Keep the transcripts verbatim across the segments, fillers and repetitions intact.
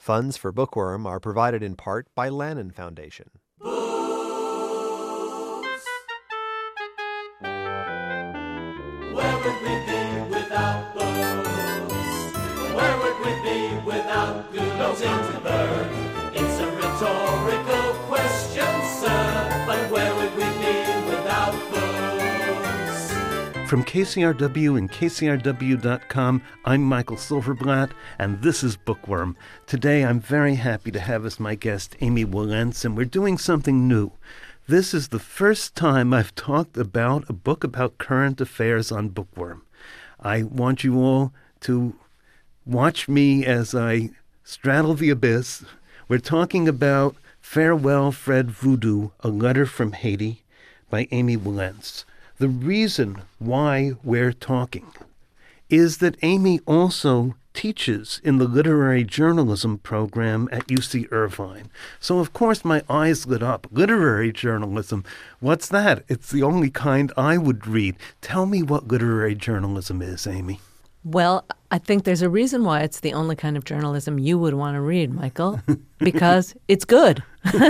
Funds for Bookworm are provided in part by Lannan Foundation. Where would we be without books? Where would we be without good things to learn? It's a rhetorical question, sir, but where would we be without books? From K C R W and K C R W dot com, I'm Michael Silverblatt, and this is Bookworm. Today, I'm very happy to have as my guest Amy Wilentz, and we're doing something new. This is the first time I've talked about a book about current affairs on Bookworm. I want you all to watch me as I straddle the abyss. We're talking about Farewell, Fred Voodoo, A Letter from Haiti by Amy Wilentz. The reason why we're talking is that Amy also teaches in the literary journalism program at U C Irvine. So, of course, my eyes lit up. Literary journalism, what's that? It's the only kind I would read. Tell me what literary journalism is, Amy. Well, I think there's a reason why it's the only kind of journalism you would want to read, Michael, because it's good.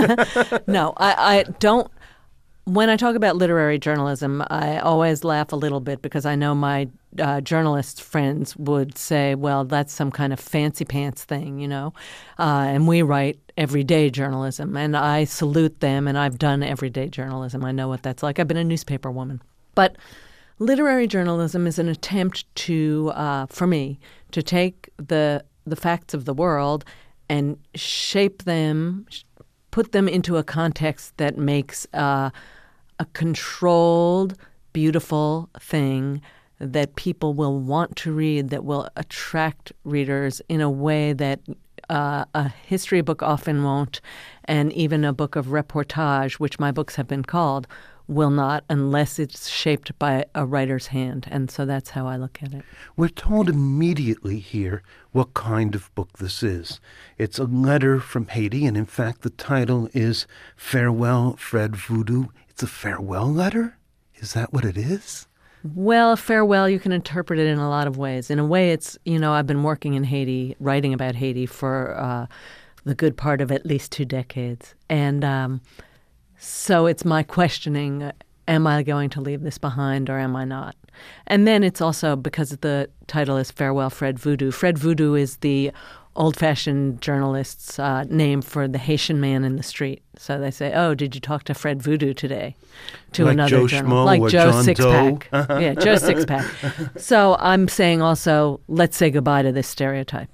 No, I, I don't. When I talk about literary journalism, I always laugh a little bit because I know my uh, journalist friends would say, well, that's some kind of fancy pants thing, you know, uh, and we write everyday journalism. And I salute them, and I've done everyday journalism. I know what that's like. I've been a newspaper woman. But literary journalism is an attempt to, uh, for me, to take the the facts of the world and shape them, put them into a context that makes uh, a controlled, beautiful thing that people will want to read, that will attract readers in a way that uh, a history book often won't, and even a book of reportage, which my books have been called, will not unless it's shaped by a writer's hand. And so that's how I look at it. We're told immediately here what kind of book this is. It's a letter from Haiti, and in fact the title is Farewell, Fred Voodoo. It's a farewell letter? Is that what it is? Well, farewell, you can interpret it in a lot of ways. In a way, it's, you know, I've been working in Haiti, writing about Haiti for uh, the good part of at least two decades. And um, so it's my questioning, am I going to leave this behind or am I not? And then it's also because the title is Farewell, Fred Voodoo. Fred Voodoo is the old-fashioned journalist's uh, name for the Haitian man in the street. So they say, oh, did you talk to Fred Voodoo today? To like another Joe journalist. Schmo like or Joe John Sixpack. Doe. Yeah, Joe Sixpack. So I'm saying also, let's say goodbye to this stereotype.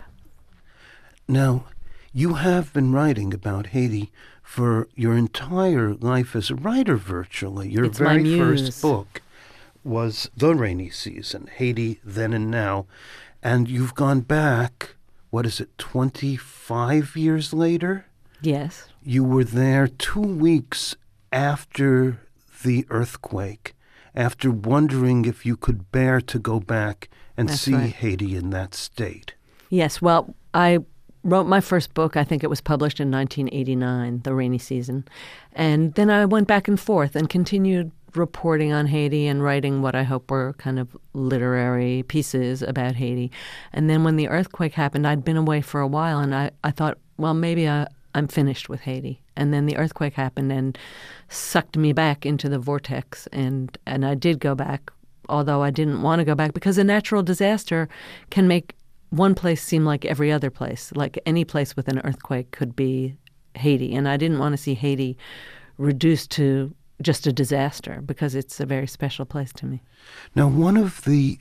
Now, you have been writing about Haiti for your entire life as a writer, virtually. Your It's my very muse. first book was The Rainy Season, Haiti Then and Now. And you've gone back, what is it, twenty-five years later? Yes. You were there two weeks after the earthquake, after wondering if you could bear to go back and That's see right. Haiti in that state. Yes, well, I wrote my first book. I think it was published in nineteen eighty-nine, The Rainy Season. And then I went back and forth and continued reporting on Haiti and writing what I hope were kind of literary pieces about Haiti. And then when the earthquake happened, I'd been away for a while, and I, I thought, well, maybe I, I'm finished with Haiti. And then the earthquake happened and sucked me back into the vortex, and, and I did go back, although I didn't want to go back, because a natural disaster can make one place seem like every other place. Like any place with an earthquake could be Haiti. And I didn't want to see Haiti reduced to just a disaster, because it's a very special place to me. Now, one of the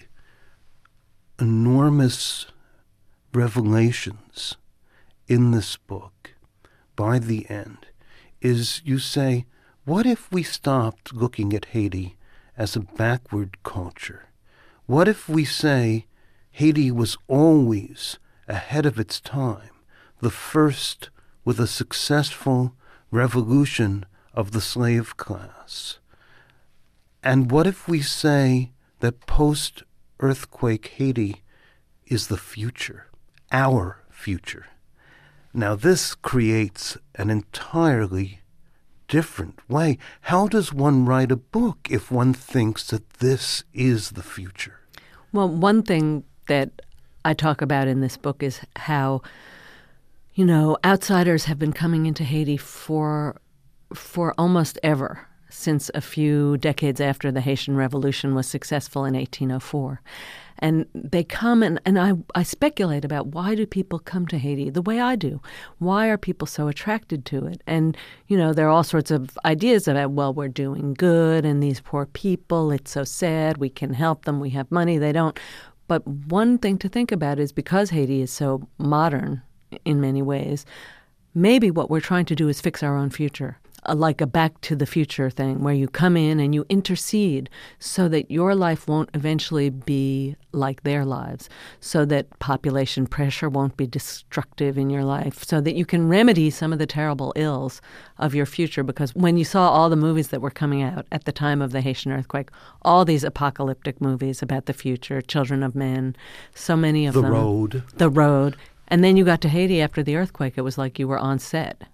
enormous revelations in this book, by the end, is you say, what if we stopped looking at Haiti as a backward culture? What if we say Haiti was always ahead of its time, the first with a successful revolution of the slave class? And what if we say that post-earthquake Haiti is the future, our future? Now, this creates an entirely different way. How does one write a book if one thinks that this is the future? Well, one thing that I talk about in this book is how you know, outsiders have been coming into Haiti for for almost ever, since a few decades after the Haitian Revolution was successful in eighteen oh four. And they come, and, and I, I speculate about why do people come to Haiti the way I do? Why are people so attracted to it? And, you know, there are all sorts of ideas about, well, we're doing good, and these poor people, it's so sad, we can help them, we have money, they don't. But one thing to think about is because Haiti is so modern in many ways, maybe what we're trying to do is fix our own future. Like a Back to the Future thing where you come in and you intercede so that your life won't eventually be like their lives, so that population pressure won't be destructive in your life, so that you can remedy some of the terrible ills of your future. Because when you saw all the movies that were coming out at the time of the Haitian earthquake, all these apocalyptic movies about the future, Children of Men, so many of The them. The Road. The Road. And then you got to Haiti after the earthquake. It was like you were on set.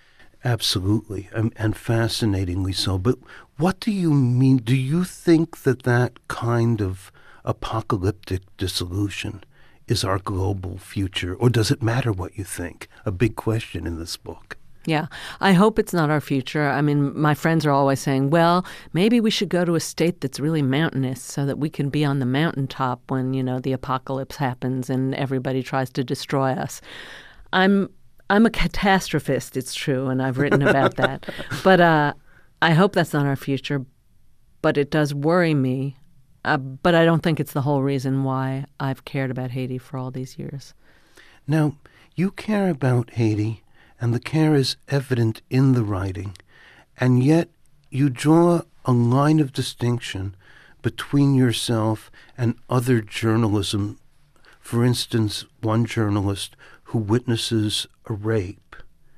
Absolutely, and, and fascinatingly so. But what do you mean? Do you think that that kind of apocalyptic dissolution is our global future, or does it matter what you think? A big question in this book. Yeah, I hope it's not our future. I mean, my friends are always saying, well, maybe we should go to a state that's really mountainous so that we can be on the mountaintop when, you know, the apocalypse happens and everybody tries to destroy us. I'm I'm a catastrophist, it's true, and I've written about that. But uh, I hope that's not our future. But it does worry me. Uh, but I don't think it's the whole reason why I've cared about Haiti for all these years. Now, you care about Haiti, and the care is evident in the writing, and yet you draw a line of distinction between yourself and other journalism. For instance, one journalist who witnesses a rape.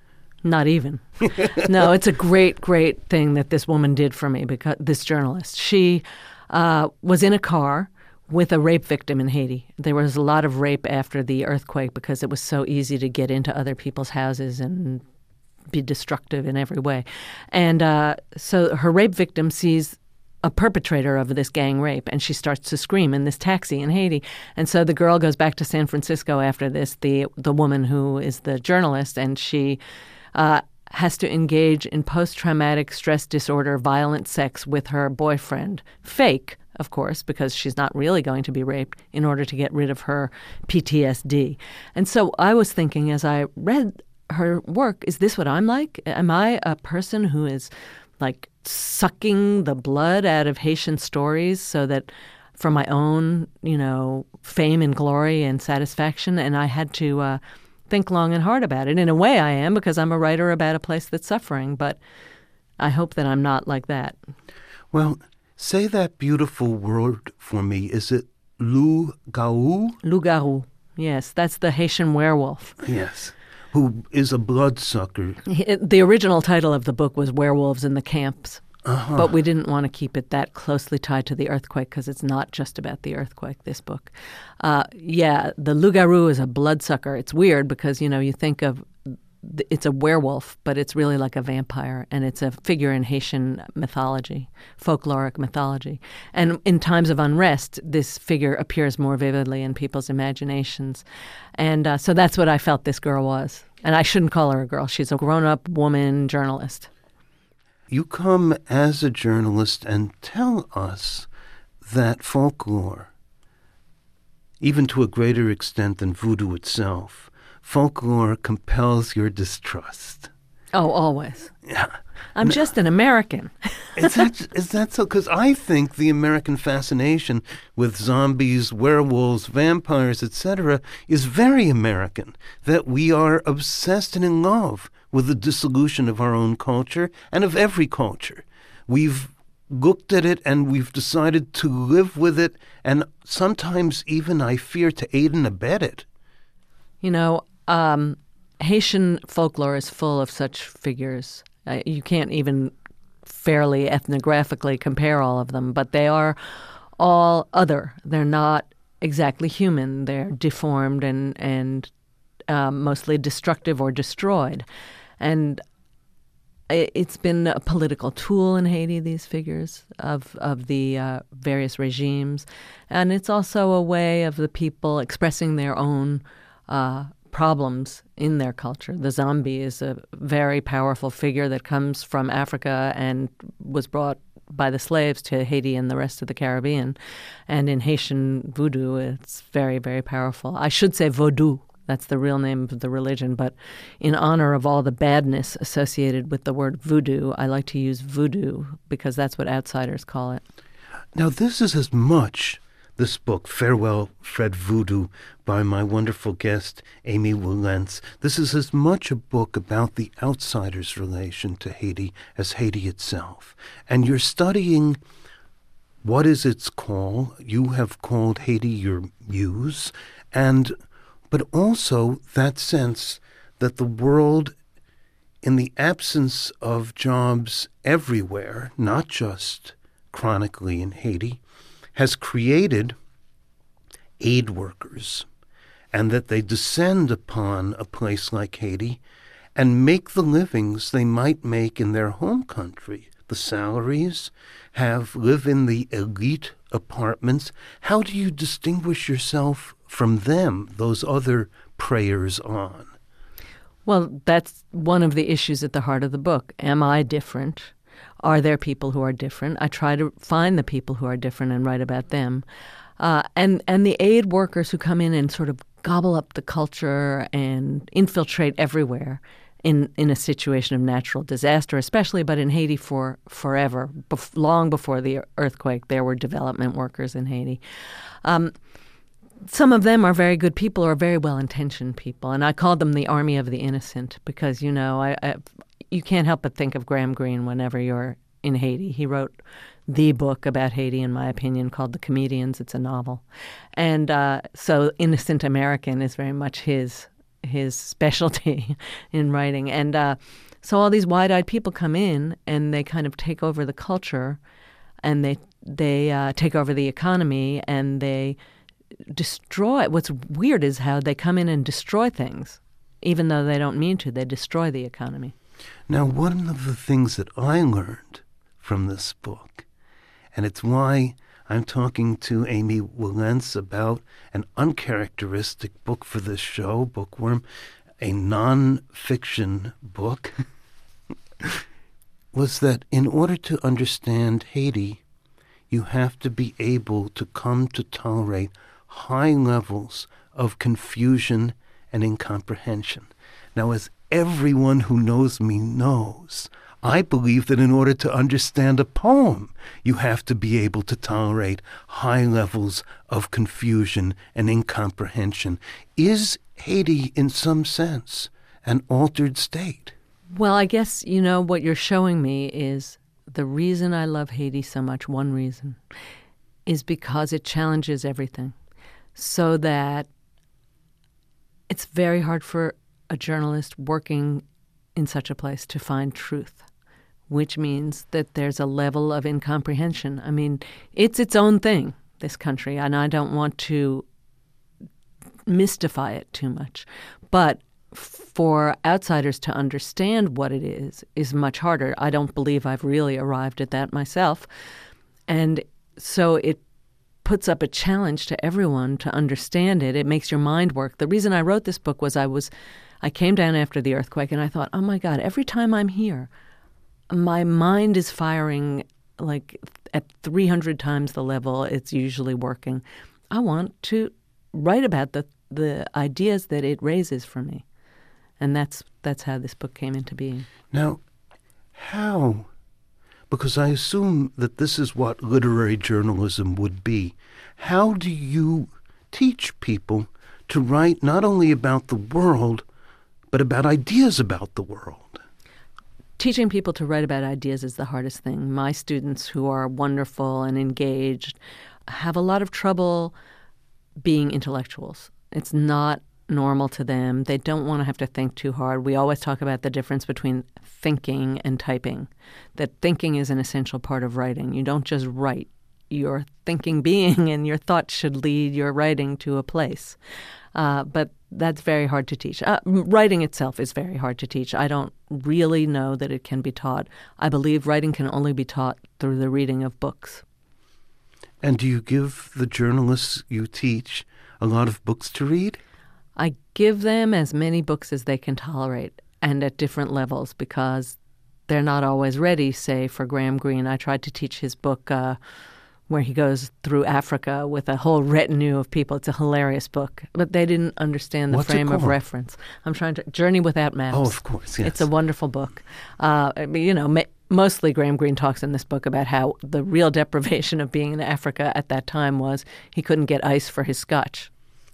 Not even. No, it's a great, great thing that this woman did for me, because this journalist. She uh, was in a car with a rape victim in Haiti. There was a lot of rape after the earthquake because it was so easy to get into other people's houses and be destructive in every way. And uh, so her rape victim sees a perpetrator of this gang rape, and she starts to scream in this taxi in Haiti. And so the girl goes back to San Francisco after this, the the woman who is the journalist, and she uh, has to engage in post-traumatic stress disorder, violent sex with her boyfriend. Fake, of course, because she's not really going to be raped, in order to get rid of her P T S D. And so I was thinking as I read her work, is this what I'm like? Am I a person who is like sucking the blood out of Haitian stories so that for my own, you know, fame and glory and satisfaction? And I had to uh, think long and hard about it. In a way I am, because I'm a writer about a place that's suffering, but I hope that I'm not like that. Well, say that beautiful word for me. Is it loup-garou? Loup-garou, yes. That's the Haitian werewolf. Yes. Who is a bloodsucker. The original title of the book was Werewolves in the Camps, uh-huh. But we didn't want to keep it that closely tied to the earthquake because it's not just about the earthquake, this book. Uh, yeah, the loup-garou is a bloodsucker. It's weird because, you know, you think of it's a werewolf, but it's really like a vampire, and it's a figure in Haitian mythology, folkloric mythology. And in times of unrest, this figure appears more vividly in people's imaginations. And uh, so that's what I felt this girl was. And I shouldn't call her a girl. She's a grown-up woman journalist. You come as a journalist and tell us that folklore, even to a greater extent than voodoo itself, folklore compels your distrust. Oh, always. Yeah. I'm no. just an American. is, that, is that so? Because I think the American fascination with zombies, werewolves, vampires, et cetera is very American, that we are obsessed and in love with the dissolution of our own culture and of every culture. We've looked at it and we've decided to live with it, and sometimes even, I fear, to aid and abet it. You know, Um, Haitian folklore is full of such figures. Uh, you can't even fairly ethnographically compare all of them, but they are all other. They're not exactly human. They're deformed and, and um, mostly destructive or destroyed. And it's been a political tool in Haiti, these figures of, of the uh, various regimes. And it's also a way of the people expressing their own uh problems in their culture. The zombie is a very powerful figure that comes from Africa and was brought by the slaves to Haiti and the rest of the Caribbean. And in Haitian voodoo, it's very, very powerful. I should say Vodou. That's the real name of the religion. But in honor of all the badness associated with the word voodoo, I like to use voodoo because that's what outsiders call it. Now, this is as much, this book, Farewell, Fred Voodoo, by my wonderful guest, Amy Wilentz. This is as much a book about the outsider's relation to Haiti as Haiti itself. And you're studying what is its call. You have called Haiti your muse, and but also that sense that the world, in the absence of jobs everywhere, not just chronically in Haiti, has created aid workers, and that they descend upon a place like Haiti and make the livings they might make in their home country. The salaries have live in the elite apartments. How do you distinguish yourself from them, those other preyers on? Well, that's one of the issues at the heart of the book. Am I different? Are there people who are different? I try to find the people who are different and write about them. Uh, and, and the aid workers who come in and sort of gobble up the culture and infiltrate everywhere in, in a situation of natural disaster, especially, but in Haiti for forever. Bef- long before the earthquake, there were development workers in Haiti. Um, some of them are very good people or very well-intentioned people, and I call them the army of the innocent because, you know, I, I you can't help but think of Graham Greene whenever you're in Haiti. He wrote the book about Haiti, in my opinion, called The Comedians. It's a novel. And uh, so Innocent American is very much his his specialty in writing. And uh, so all these wide-eyed people come in and they kind of take over the culture and they, they uh, take over the economy and they destroy. What's weird is how they come in and destroy things. Even though they don't mean to, they destroy the economy. Now, one of the things that I learned from this book, and it's why I'm talking to Amy Wilentz about an uncharacteristic book for this show, Bookworm, a non-fiction book, was that in order to understand Haiti, you have to be able to come to tolerate high levels of confusion and incomprehension. Now, as everyone who knows me knows, I believe that in order to understand a poem, you have to be able to tolerate high levels of confusion and incomprehension. Is Haiti, in some sense, an altered state? Well, I guess, you know, what you're showing me is the reason I love Haiti so much, one reason, is because it challenges everything. So that it's very hard for a journalist working in such a place to find truth, which means that there's a level of incomprehension. I mean, it's its own thing, this country, and I don't want to mystify it too much. But for outsiders to understand what it is is much harder. I don't believe I've really arrived at that myself. And so it puts up a challenge to everyone to understand it. It makes your mind work. The reason I wrote this book was I was, I came down after the earthquake and I thought, oh my God, every time I'm here, my mind is firing like at three hundred times the level it's usually working. I want to write about the, the ideas that it raises for me. And that's that's how this book came into being. Now, how? Because I assume that this is what literary journalism would be. How do you teach people to write not only about the world, but about ideas about the world? Teaching people to write about ideas is the hardest thing. My students, who are wonderful and engaged, have a lot of trouble being intellectuals. It's not normal to them. They don't want to have to think too hard. We always talk about the difference between thinking and typing, that thinking is an essential part of writing. You don't just write. You're thinking being, and your thoughts should lead your writing to a place. Uh, but that's very hard to teach. Uh, writing itself is very hard to teach. I don't really know that it can be taught. I believe writing can only be taught through the reading of books. And do you give the journalists you teach a lot of books to read? I give them as many books as they can tolerate and at different levels because they're not always ready. Say, for Graham Greene, I tried to teach his book uh, where he goes through Africa with a whole retinue of people. It's a hilarious book, but they didn't understand the What's it frame of called? reference. I'm trying to Journey Without Maps. Oh, of course, yes. It's a wonderful book. Uh, I mean, you know, ma- mostly Graham Greene talks in this book about how the real deprivation of being in Africa at that time was he couldn't get ice for his scotch.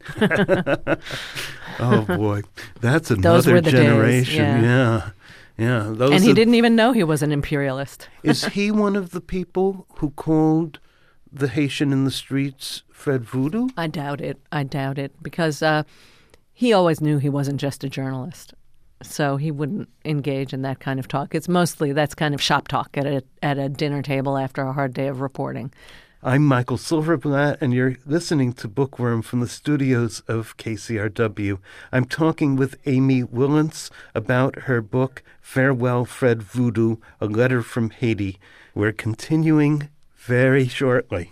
Oh, boy. That's Those another were the days, generation. yeah. yeah. Yeah. Those And he are- didn't even know he was an imperialist. Is he one of the people who called the Haitian in the streets Fred Voodoo? I doubt it. I doubt it because uh, he always knew he wasn't just a journalist. So he wouldn't engage in that kind of talk. It's mostly that's kind of shop talk at a, at a dinner table after a hard day of reporting. I'm Michael Silverblatt, and you're listening to Bookworm from the studios of K C R W. I'm talking with Amy Willence about her book, Farewell, Fred Voodoo, A Letter from Haiti. We're continuing very shortly.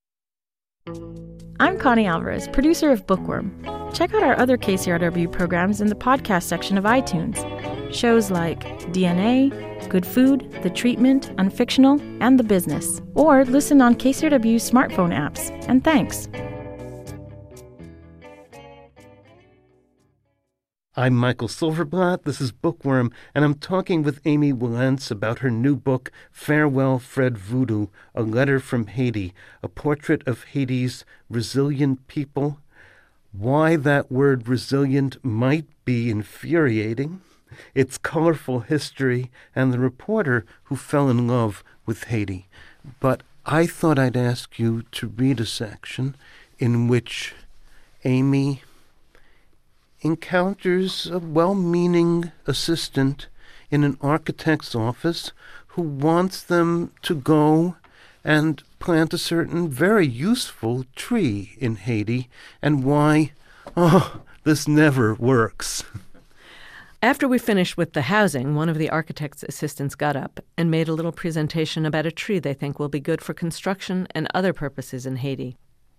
I'm Connie Alvarez, producer of Bookworm. Check out our other K C R W programs in the podcast section of iTunes. Shows like D N A, Good Food, The Treatment, Unfictional, and The Business. Or listen on K C R W's smartphone apps. And thanks. I'm Michael Silverblatt, this is Bookworm, and I'm talking with Amy Willence about her new book, Farewell, Fred Voodoo, A Letter from Haiti, a portrait of Haiti's resilient people. Why that word resilient might be infuriating, its colorful history, and the reporter who fell in love with Haiti. But I thought I'd ask you to read a section in which Amy encounters a well-meaning assistant in an architect's office who wants them to go and plant a certain very useful tree in Haiti, and why, oh, this never works. After we finished with the housing, one of the architect's assistants got up and made a little presentation about a tree they think will be good for construction and other purposes in Haiti.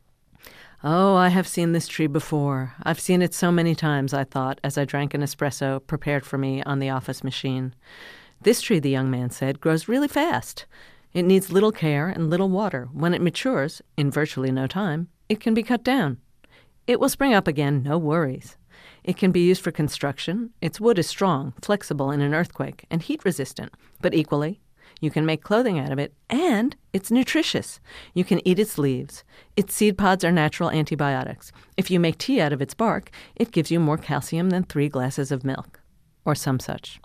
Oh, I have seen this tree before. I've seen it so many times, I thought, as I drank an espresso prepared for me on the office machine. This tree, the young man said, grows really fast. It needs little care and little water. When it matures, in virtually no time, it can be cut down. It will spring up again, no worries. It can be used for construction. Its wood is strong, flexible in an earthquake, and heat-resistant, but equally, you can make clothing out of it, and it's nutritious. You can eat its leaves. Its seed pods are natural antibiotics. If you make tea out of its bark, it gives you more calcium than three glasses of milk, or some such.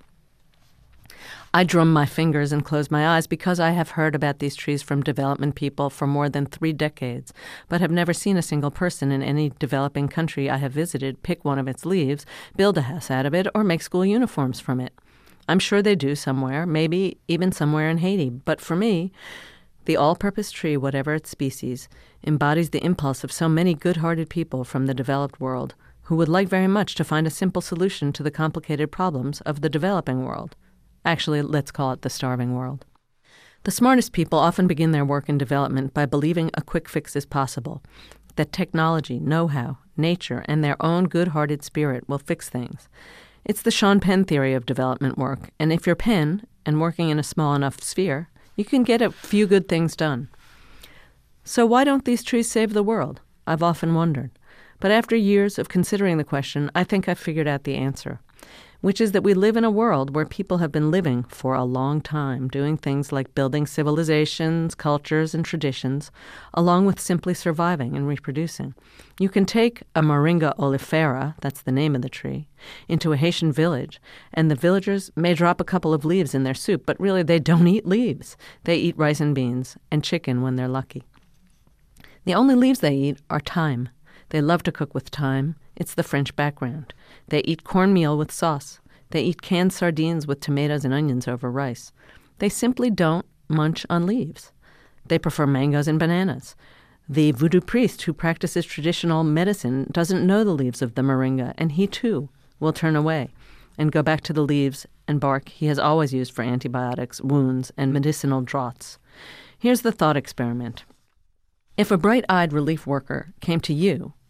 I drum my fingers and close my eyes because I have heard about these trees from development people for more than three decades, but have never seen a single person in any developing country I have visited pick one of its leaves, build a house out of it, or make school uniforms from it. I'm sure they do somewhere, maybe even somewhere in Haiti, but for me, the all-purpose tree, whatever its species, embodies the impulse of so many good-hearted people from the developed world who would like very much to find a simple solution to the complicated problems of the developing world. Actually, let's call it the starving world. The smartest people often begin their work in development by believing a quick fix is possible, that technology, know-how, nature, and their own good-hearted spirit will fix things. It's the Sean Penn theory of development work, and if you're Penn and working in a small enough sphere, you can get a few good things done. So why don't these trees save the world? I've often wondered. But after years of considering the question, I think I've figured out the answer, which is that we live in a world where people have been living for a long time, doing things like building civilizations, cultures, and traditions, along with simply surviving and reproducing. You can take a Moringa oleifera, that's the name of the tree, into a Haitian village, and the villagers may drop a couple of leaves in their soup, but really they don't eat leaves. They eat rice and beans and chicken when they're lucky. The only leaves they eat are thyme. They love to cook with thyme. It's the French background. They eat cornmeal with sauce. They eat canned sardines with tomatoes and onions over rice. They simply don't munch on leaves. They prefer mangoes and bananas. The voodoo priest who practices traditional medicine doesn't know the leaves of the moringa, and he, too, will turn away and go back to the leaves and bark he has always used for antibiotics, wounds, and medicinal draughts. Here's the thought experiment. If a bright-eyed relief worker came to you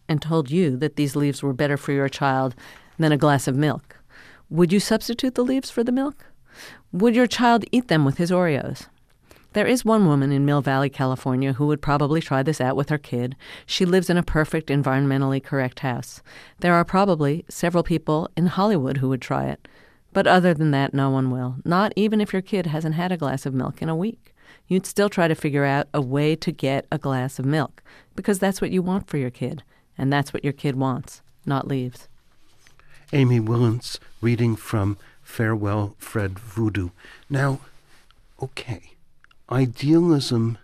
and told you that these leaves were better for your child than a glass of milk, would you substitute the leaves for the milk? Would your child eat them with his Oreos? There is one woman in Mill Valley, California, who would probably try this out with her kid. She lives in a perfect, environmentally correct house. There are probably several people in Hollywood who would try it. But other than that, no one will. Not even if your kid hasn't had a glass of milk in a week. You'd still try to figure out a way to get a glass of milk, because that's what you want for your kid, and that's what your kid wants, not leaves. Amy Willence, reading from Farewell, Fred Voodoo. Now, okay, idealism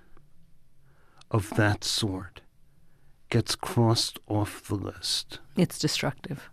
of that sort gets crossed off the list. It's destructive.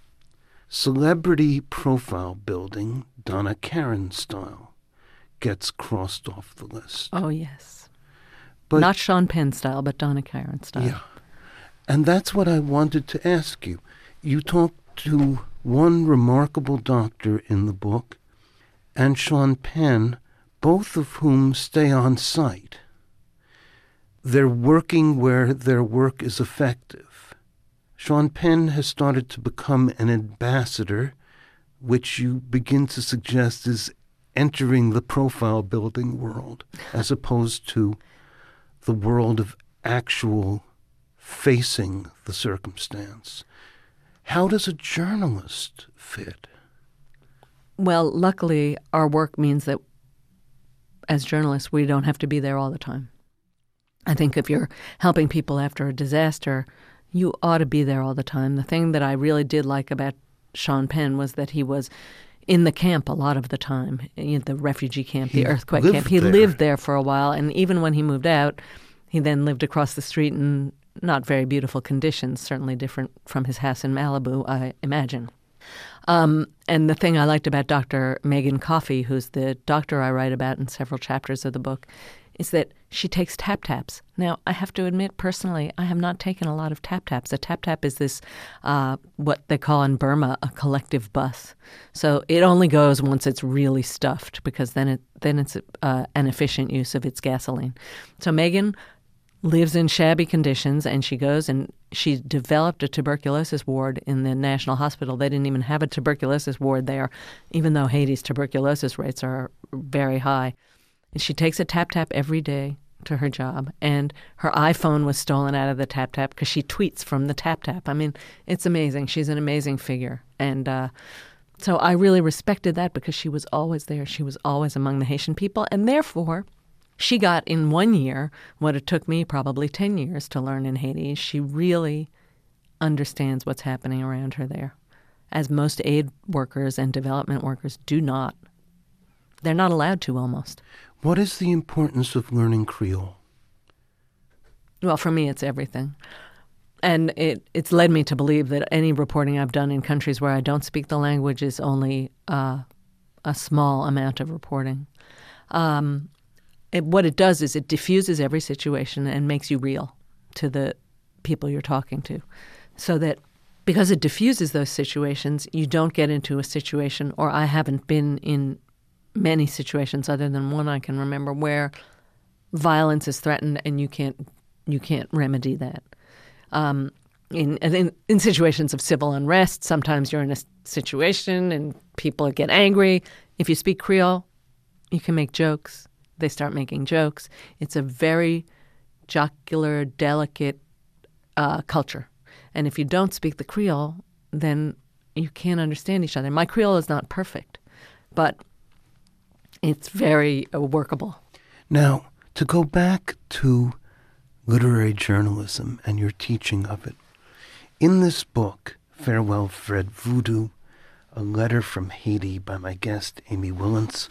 Celebrity profile building, Donna Karan style, gets crossed off the list. Oh, yes. But, Not Sean Penn style, but Donna Karan style. Yeah. And that's what I wanted to ask you. You talked to one remarkable doctor in the book and Sean Penn, both of whom stay on site. They're working where their work is effective. Sean Penn has started to become an ambassador, which you begin to suggest is entering the profile building world, as opposed to the world of actual facing the circumstance. How does a journalist fit? Well, luckily, our work means that as journalists, we don't have to be there all the time. I think if you're helping people after a disaster, you ought to be there all the time. The thing that I really did like about Sean Penn was that he was in the camp a lot of the time, in the refugee camp, He the earthquake lived camp. He there. lived there for a while, and even when he moved out, he then lived across the street in not very beautiful conditions, certainly different from his house in Malibu, I imagine. Um, and the thing I liked about Doctor Megan Coffey, who's the doctor I write about in several chapters of the book, is that she takes tap-taps. Now, I have to admit, personally, I have not taken a lot of tap-taps. A tap-tap is this, uh, what they call in Burma, a collective bus. So it only goes once it's really stuffed, because then it then it's uh, an efficient use of its gasoline. So Megan lives in shabby conditions, and she goes and she developed a tuberculosis ward in the National Hospital. They didn't even have a tuberculosis ward there, even though Haiti's tuberculosis rates are very high. And she takes a tap-tap every day to her job, and her iPhone was stolen out of the tap-tap because she tweets from the tap-tap. I mean, it's amazing. She's an amazing figure. And uh, so I really respected that because she was always there. She was always among the Haitian people, and therefore she got in one year what it took me probably ten years to learn in Haiti. She really understands what's happening around her there, as most aid workers and development workers do not. They're not allowed to, almost. What is the importance of learning Creole? Well, for me, it's everything. And it, it's led me to believe that any reporting I've done in countries where I don't speak the language is only uh, a small amount of reporting. Um, it, what it does is it diffuses every situation and makes you real to the people you're talking to. So that because it diffuses those situations, you don't get into a situation, or I haven't been in many situations other than one I can remember, where violence is threatened and you can't you can't remedy that. Um, in, in in situations of civil unrest, sometimes you're in a situation and people get angry. If you speak Creole, you can make jokes. They start making jokes. It's a very jocular, delicate uh, culture. And if you don't speak the Creole, then you can't understand each other. My Creole is not perfect, but it's very uh, workable. Now, to go back to literary journalism and your teaching of it, in this book, Farewell, Fred Voodoo, A Letter from Haiti by my guest, Amy Willence,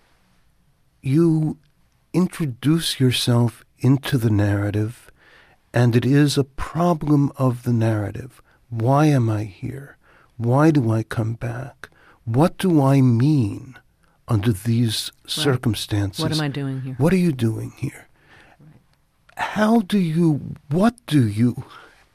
you introduce yourself into the narrative, and it is a problem of the narrative. Why am I here? Why do I come back? What do I mean under these right. circumstances? What am I doing here? What are you doing here? Right. How do you, what do you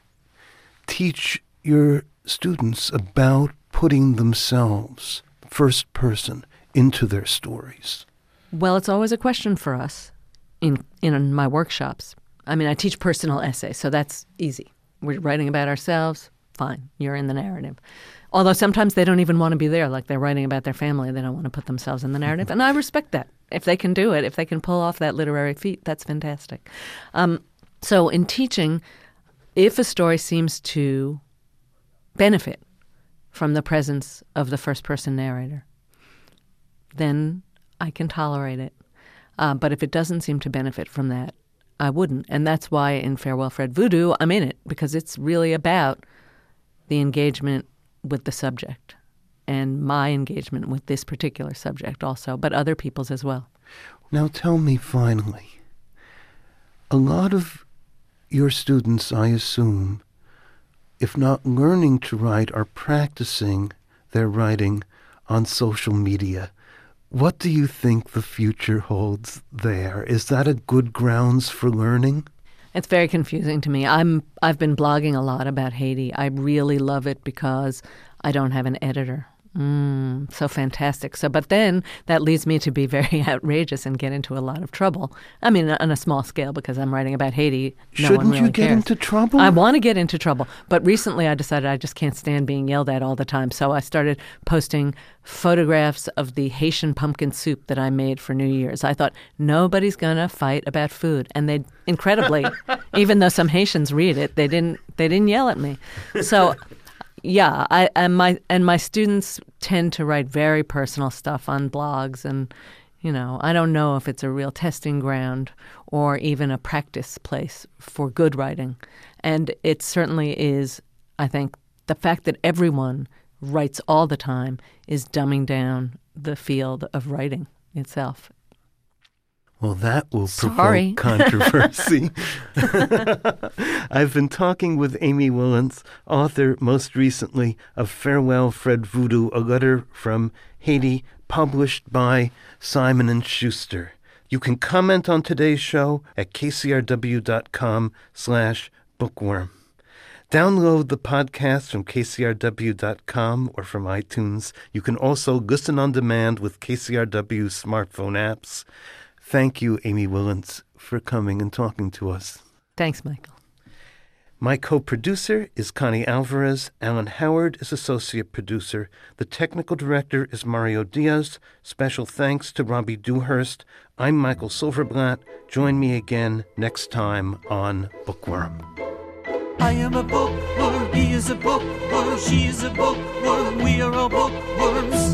teach your students about putting themselves, first person, into their stories? Well, it's always a question for us in in my workshops. I mean, I teach personal essays, so that's easy. we're writing about ourselves, fine, you're in the narrative. Although sometimes they don't even want to be there, like they're writing about their family. They don't want to put themselves in the narrative. And I respect that. If they can do it, if they can pull off that literary feat, that's fantastic. Um, so in teaching, if a story seems to benefit from the presence of the first-person narrator, then I can tolerate it. Uh, but if it doesn't seem to benefit from that, I wouldn't. And that's why in Farewell Fred Voodoo, I'm in it, because it's really about the engagement with the subject and my engagement with this particular subject also, but other people's as well. Now tell me finally, a lot of your students, I assume, if not learning to write, are practicing their writing on social media. What do you think the future holds there? Is that a good grounds for learning? It's very confusing to me. I'm, I've been blogging a lot about Haiti. I really love it because I don't have an editor. Mm, so fantastic. So, but then that leads me to be very outrageous and get into a lot of trouble. I mean, on a small scale, because I'm writing about Haiti. No Shouldn't one really you get cares. into trouble? I want to get into trouble. But recently I decided I just can't stand being yelled at all the time. So I started posting photographs of the Haitian pumpkin soup that I made for New Year's. I thought, nobody's going to fight about food. And they, incredibly, even though some Haitians read it, they didn't, they didn't yell at me. So... Yeah, I and my and my students tend to write very personal stuff on blogs, and you know, I don't know if it's a real testing ground or even a practice place for good writing. And it certainly is, I think, the fact that everyone writes all the time is dumbing down the field of writing itself. Well, that will Sorry. provoke controversy. I've been talking with Amy Wilentz, author most recently of Farewell Fred Voodoo, a letter from Haiti, published by Simon and Schuster. You can comment on today's show at kcrw.com slash bookworm. Download the podcast from k c r w dot com or from iTunes. You can also listen on demand with K C R W smartphone apps. Thank you, Amy Wilentz, for coming and talking to us. Thanks, Michael. My co-producer is Connie Alvarez. Alan Howard is associate producer. The technical director is Mario Diaz. Special thanks to Robbie Dewhurst. I'm Michael Silverblatt. Join me again next time on Bookworm. I am a bookworm, he is a bookworm, she is a bookworm, we are all bookworms.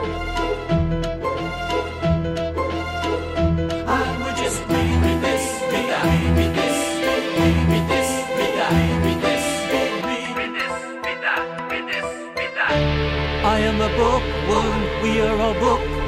And we're just reading this, read that, read this, read this, read that, read this, read this, read that, read this, read that. I am a bookworm, we are all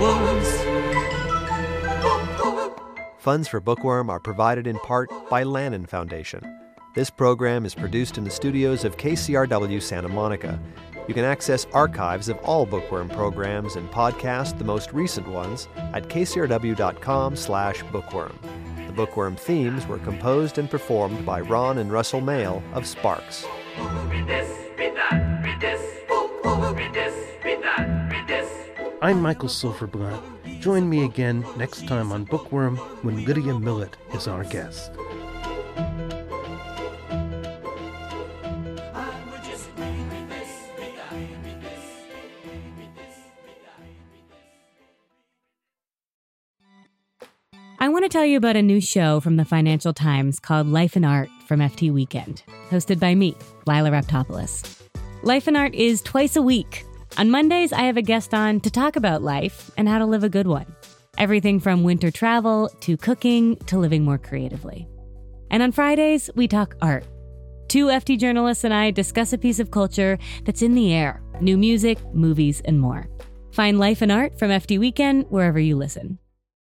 bookworms. Bookworm. Funds for Bookworm are provided in part by Lannan Foundation. This program is produced in the studios of K C R W Santa Monica. You can access archives of all Bookworm programs and podcast the most recent ones at kcrw.com slash bookworm. The Bookworm themes were composed and performed by Ron and Russell Mail of Sparks. Read this, read that, read this, read this, read that, read this. I'm Michael Silverblatt. Join me again next time on Bookworm when Lydia Millett is our guest. I want to tell you about a new show from the Financial Times called Life and Art from F T Weekend, hosted by me, Lila Raptopoulos. Life and Art is twice a week. On Mondays, I have a guest on to talk about life and how to live a good one. Everything from winter travel to cooking to living more creatively. And on Fridays, we talk art. Two F T journalists and I discuss a piece of culture that's in the air, new music, movies, and more. Find Life and Art from F T Weekend wherever you listen.